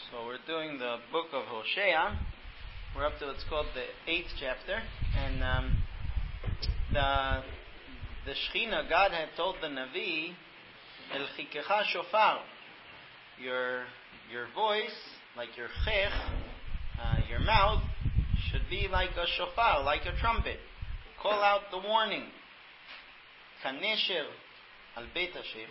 So we're doing the book of Hosea. We're up to what's called the 8th chapter, and the Shechina, God had told the Navi, El chikecha shofar, your voice, like your chech, your mouth, should be like a shofar, like a trumpet. Call out the warning. Kanesher al Beit Hashem,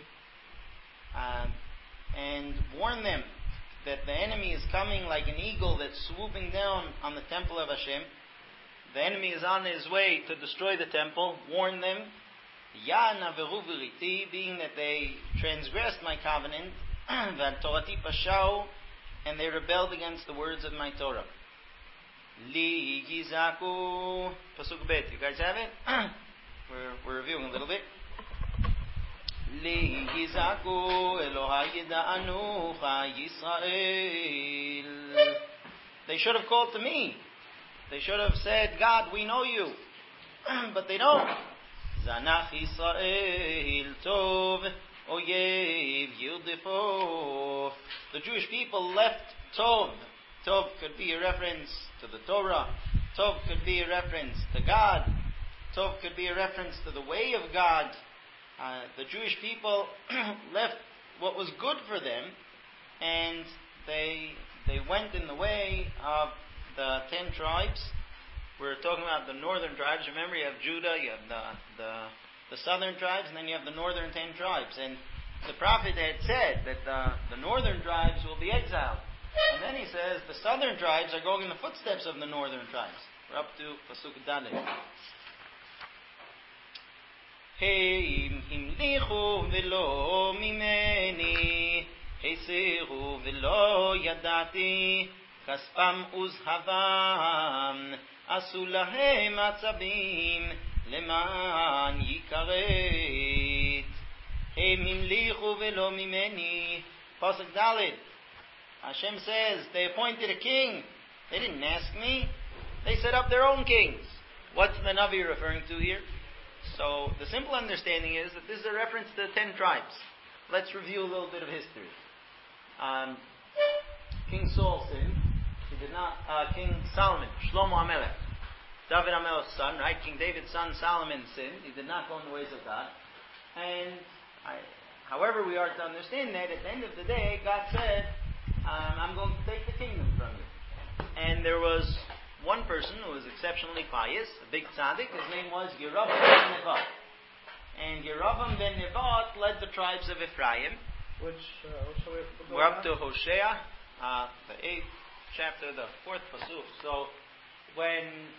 and warn them that the enemy is coming like an eagle that's swooping down on the temple of Hashem. The enemy is on his way to destroy the temple. Warn them. Ya naveru v'riti, being that they transgressed my covenant, v'torati pashau, and they rebelled against the words of my Torah. Li yizaku, pasuk bet. You guys have it? We're reviewing a little bit. Li yizaku Elohai yida'anucha Yisrael. They should have called to me. They should have said, God, we know you. But they don't. Zanach Yisrael tov oyev yildifo. The Jewish people left Tov. Tov could be a reference to the Torah. Tov could be a reference to God. Tov could be a reference to the way of God. The Jewish people left what was good for them, and they went in the way of the 10 tribes. We're talking about the northern tribes. Remember, you have Judah, you have the southern tribes, and then you have the northern 10 tribes. And the prophet had said that the northern tribes will be exiled. And then he says the southern tribes are going in the footsteps of the northern tribes. We're up to Pasuk Dalet. Heim himlichu v'lo mimeni, hesiru v'lo yadati, kaspam uzhavam, asu lahem atzabim, leman yikaret. Heim himlichu v'lo mimeni. Pasuk Dalet. Hashem says, they appointed a king. They didn't ask me. They set up their own kings. What's the Navi referring to here? So, the simple understanding is that this is a reference to the 10 tribes. Let's review a little bit of history. King Saul sinned. King Solomon, Shlomo HaMelech, David HaMelech's son, right? King David's son Solomon sinned. He did not go in the ways of God. And, however we are to understand that, at the end of the day, God said, I'm going to take the kingdom from you. And there was one person who was exceptionally pious, a big tzaddik. His name was Yeravam ben Nevat. And Yeravam ben Nevat led the tribes of Ephraim. We're up to Hosea, the 8th chapter, the 4th pasuk. So when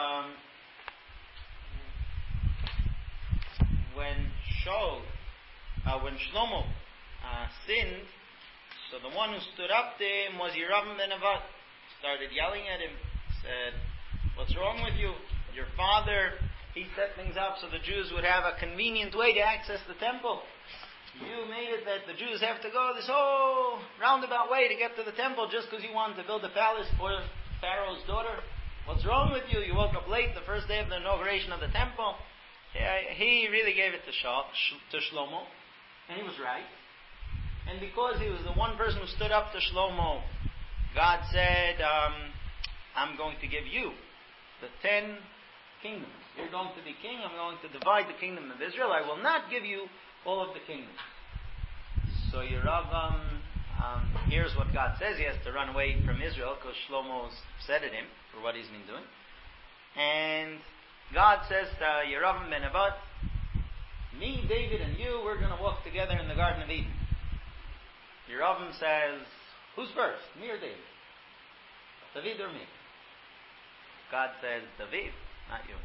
Shlomo sinned, so the one who stood up to him was Yeravam ben Nevat. Started yelling at him, said, what's wrong with you? Your father, he set things up so the Jews would have a convenient way to access the temple. You made it that the Jews have to go this whole roundabout way to get to the temple just because you wanted to build a palace for Pharaoh's daughter. What's wrong with you? You woke up late the first day of the inauguration of the temple. Yeah, he really gave it to Shlomo, and he was right. And because he was the one person who stood up to Shlomo, God said, I'm going to give you the 10 kingdoms. You're going to be king. I'm going to divide the kingdom of Israel. I will not give you all of the kingdoms. So Yeravam hears what God says. He has to run away from Israel because Shlomo's upset at him for what he's been doing. And God says to Yeravam ben Nevat, me, David, and you, we're going to walk together in the Garden of Eden. Yeravam says, who's first, me or David? David or me? God says, David, not you.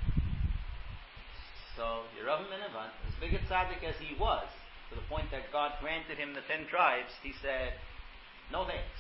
So, Yeravam ben Nevat, as big a tzaddik as he was, to the point that God granted him the 10 tribes, he said, no thanks.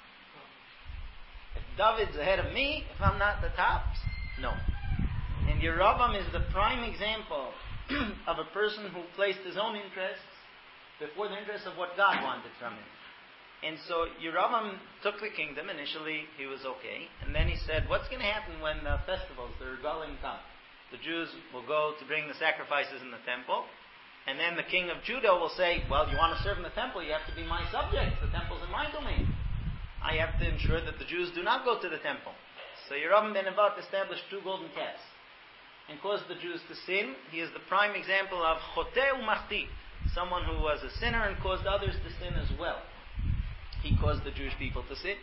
If David's ahead of me, if I'm not the top, no. And Yeravam is the prime example of a person who placed his own interests before the interests of what God wanted from him. And so Yeravam took the kingdom. Initially, he was okay. And then he said, what's going to happen when the festivals, the regalim, come? The Jews will go to bring the sacrifices in the temple. And then the king of Judah will say, well, you want to serve in the temple, you have to be my subject. The temple's in my domain. I have to ensure that the Jews do not go to the temple. So Yeravim ben Nevat established 2 golden calves and caused the Jews to sin. He is the prime example of Choteh u'Machti, someone who was a sinner and caused others to sin as well. He caused the Jewish people to sin.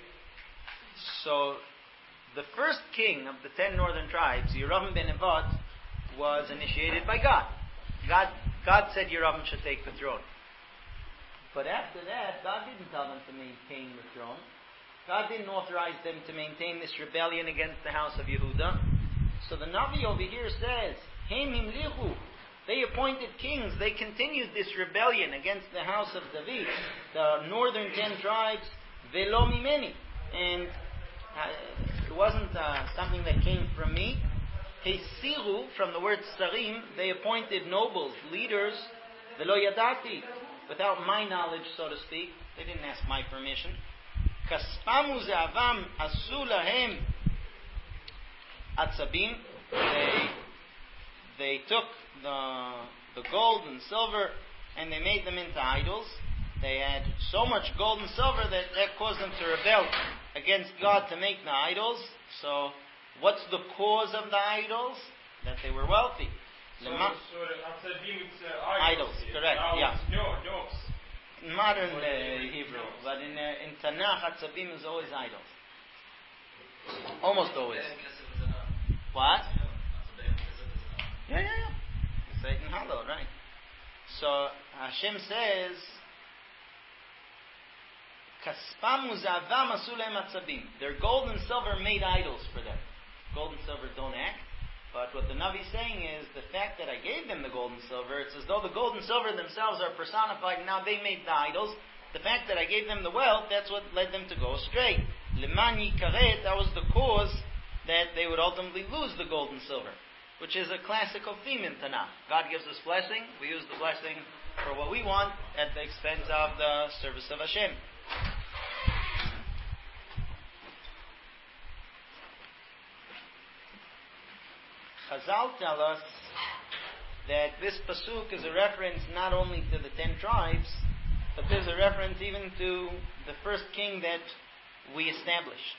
So the first king of the 10 northern tribes, Yeravim ben Nevat, was initiated by God. God said Yeravim should take the throne. But after that, God didn't tell them to maintain the throne. God didn't authorize them to maintain this rebellion against the house of Yehuda. So the Navi over here says, Hem himlichu. They appointed kings. They continued this rebellion against the house of David, the northern 10 tribes, velo mimeni. And it wasn't something that came from me. Hesiru, from the word sarim, they appointed nobles, leaders, velo yadati, without my knowledge, so to speak. They didn't ask my permission. Kaspam u'ze'avam asu lahem atzabim. They took the gold and silver and they made them into idols. They had so much gold and silver that caused them to rebel against God to make the idols. So, what's the cause of the idols? That they were wealthy. So the Atzadim, it's idols, correct, yeah. Dogs. In modern Hebrew, but in Tanakh, Atzabim is always idols. Almost always. What? Yeah. Satan hollow, right? So Hashem says, Kaspam u'zavam asu lehem atzabim. Their gold and silver made idols for them. Gold and silver don't act. But what the Navi is saying is, the fact that I gave them the gold and silver, it's as though the gold and silver themselves are personified, and now they made the idols. The fact that I gave them the wealth, that's what led them to go astray. Leman yikaret, that was the cause that they would ultimately lose the gold and silver, which is a classical theme in Tanakh. God gives us blessing, we use the blessing for what we want at the expense of the service of Hashem. Chazal tell us that this pasuk is a reference not only to the 10 tribes, but there's a reference even to the first king that we established.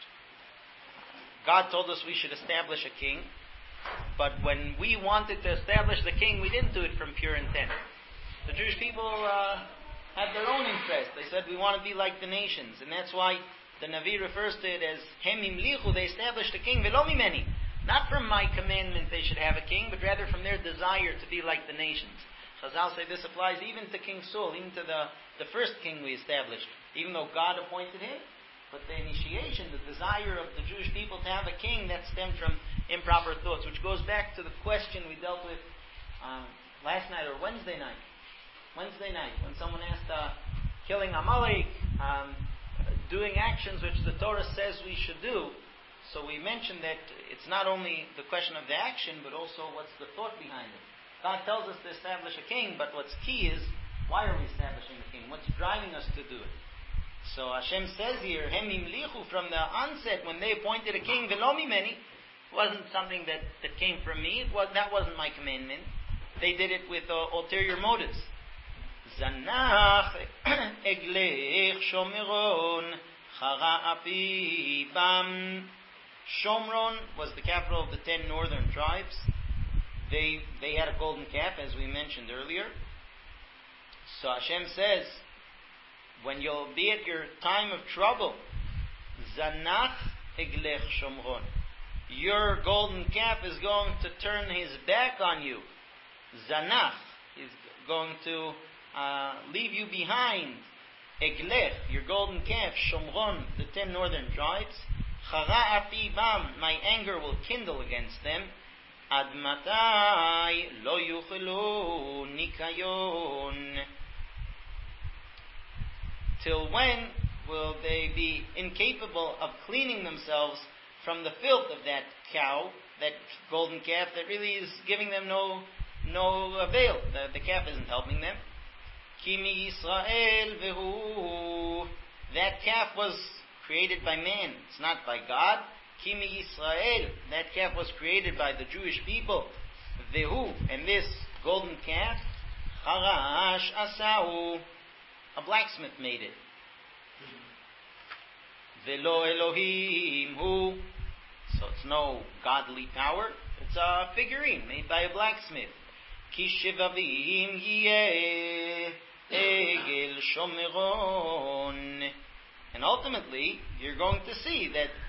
God told us we should establish a king, but when we wanted to establish the king, we didn't do it from pure intent. The Jewish people had their own interest. They said, we want to be like the nations, and that's why the Navi refers to it as Hem himlichu. They established a king, velo mimeni. Not from my commandment they should have a king, but rather from their desire to be like the nations. Chazal say this applies even to King Saul, even to the first king we established. Even though God appointed him, but the initiation, the desire of the Jewish people to have a king, that stemmed from improper thoughts, which goes back to the question we dealt with last night or Wednesday night. Wednesday night, when someone asked killing Amalek, doing actions which the Torah says we should do. So we mentioned that it's not only the question of the action, but also what's the thought behind it. God tells us to establish a king, but what's key is, why are we establishing a king? What's driving us to do it? So Hashem says here, Hem himlichu, from the onset, when they appointed a king, velo mimeni, wasn't something that came from me. That wasn't my commandment. They did it with ulterior motives. Zanach eglech shomeron chara api bam. Shomron was the capital of the 10 northern tribes. They had a golden calf, as we mentioned earlier. So Hashem says, when you'll be at your time of trouble, Zanach eglech Shomron, your golden calf is going to turn his back on you. Zanach is going to leave you behind. Eglech, your golden calf, Shomron, the 10 northern tribes. Chara api bam, my anger will kindle against them. Ad matai lo yuchelu nikayon. Till when will they be incapable of cleaning themselves from the filth of that cow, that golden calf that really is giving them no avail? The calf isn't helping them. Kimi Yisrael vehu. That calf was created by man. It's not by God. Kimi Yisrael. That calf was created by the Jewish people. Vehu. And this golden calf, Charash Asau. A blacksmith made it. Velo Elohim hu. So it's no godly power. It's a figurine made by a blacksmith. Ki shivavim yeh egel shomeron. And ultimately, you're going to see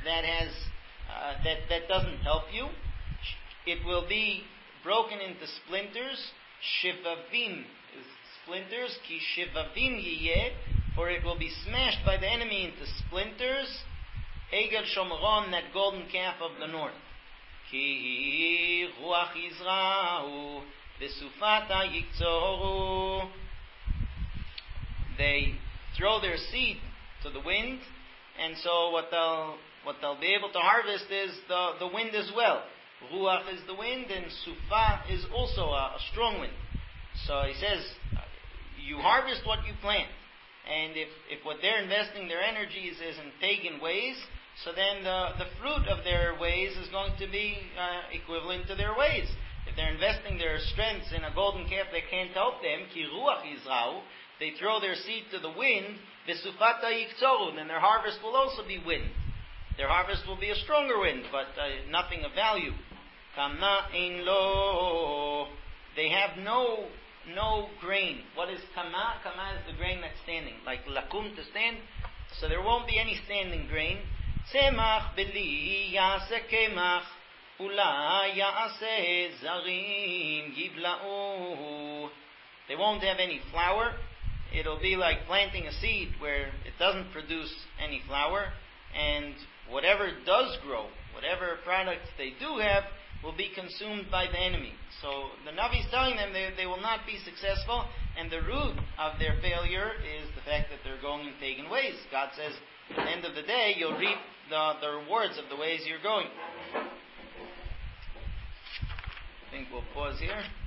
that doesn't help you. It will be broken into splinters. Shivavim is splinters. Ki shivavim yeh, for it will be smashed by the enemy into splinters. Egel shomeron, that golden calf of the north. Ki ruach Yizrahu v'sufata yikzoru. They throw their seed to the wind, and so what they'll be able to harvest is the wind as well. Ruach is the wind, and sufa is also a strong wind. So he says, you harvest what you plant. And if what they're investing their energies is in pagan ways, so then the fruit of their ways is going to be equivalent to their ways. If they're investing their strengths in a golden calf that can't help them, ki ruach Yizrahu, they throw their seed to the wind, v'sufata yikzoru, then their harvest will also be wind. Their harvest will be a stronger wind, but nothing of value. Kama ein lo. They have no grain. What is kama? Kama is the grain that's standing, like lakum, to stand. So there won't be any standing grain. Tzemach beli yaseh kemach, ula yaseh zarim yivla'u. They won't have any flour. It'll be like planting a seed where it doesn't produce any flour, and whatever does grow, whatever products they do have, will be consumed by the enemy. So the Navi is telling them they will not be successful, and the root of their failure is the fact that they're going in pagan ways. God says, at the end of the day, you'll reap the rewards of the ways you're going. I think we'll pause here.